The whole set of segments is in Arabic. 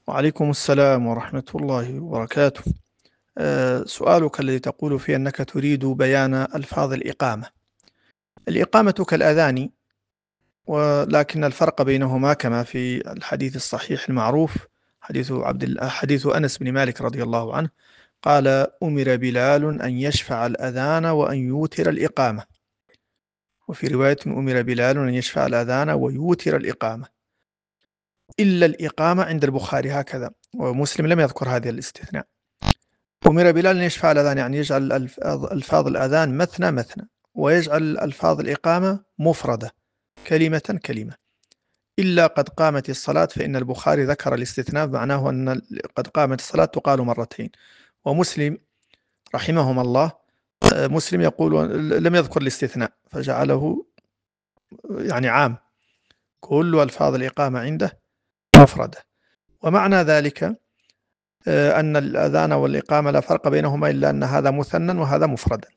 وعليكم السلام ورحمة الله وبركاته. سؤالك الذي تقول فيه أنك تريد بيان ألفاظ الإقامة. الإقامة كالأذان، ولكن الفرق بينهما كما في الحديث الصحيح المعروف، حديث أنس بن مالك رضي الله عنه، قال: أمر بلال أن يشفع الأذان وأن يوتر الإقامة. وفي رواية: أمر بلال أن يشفع الأذان ويوتر الإقامة، إلا الإقامة عند البخاري هكذا، ومسلم لم يذكر هذه الاستثناء. أمر بلال أن يشفع الأذان، يعني يجعل ألفاظ الأذان مثنى مثنى، ويجعل ألفاظ الإقامة مفردة كلمة كلمة، إلا قد قامت الصلاة، فإن البخاري ذكر الاستثناء، معناه أن قد قامت الصلاة تقال مرتين. ومسلم رحمهما الله، مسلم يقول لم يذكر الاستثناء فجعله يعني عام، كل ألفاظ الإقامة عنده مفردة. ومعنى ذلك أن الأذان والإقامة لا فرق بينهما، إلا أن هذا مثنى وهذا مفردا،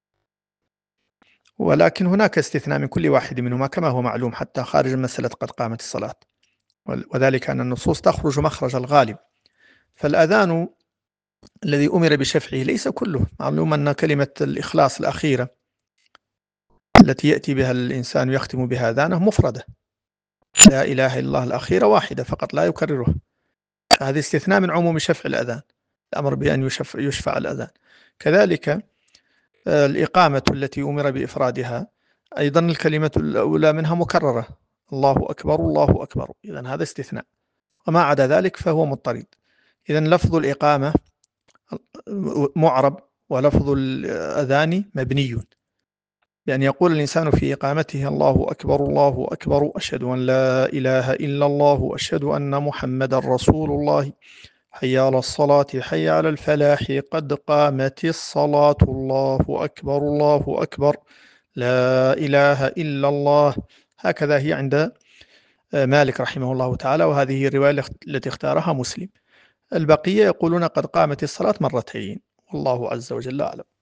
ولكن هناك استثناء من كل واحد منهما كما هو معلوم حتى خارج مسألة قد قامت الصلاة، وذلك أن النصوص تخرج مخرج الغالب. فالأذان الذي أمر بشفعه ليس كله، معلوم أن كلمة الإخلاص الأخيرة التي يأتي بها الإنسان يختم بها أذانه مفردة، لا إله إلا الله الأخيرة واحدة فقط لا يكرره، هذا استثناء من عموم شفع الأذان، الأمر بأن يشفع الأذان. كذلك الإقامة التي أمر بإفرادها أيضا الكلمة الأولى منها مكررة، الله أكبر الله أكبر، إذن هذا استثناء، وما عدا ذلك فهو مضطرد. إذن لفظ الإقامة معرب، ولفظ الأذان مبني، بأن يقول الإنسان في إقامته: الله أكبر الله أكبر، أشهد أن لا إله إلا الله، أشهد أن محمدا رسول الله، حي على الصلاة حي على الفلاح، قد قامت الصلاة، الله أكبر الله أكبر، لا إله إلا الله. هكذا هي عند مالك رحمه الله تعالى، وهذه الرواية التي اختارها مسلم. البقية يقولون قد قامت الصلاة مرتين، والله عز وجل أعلم.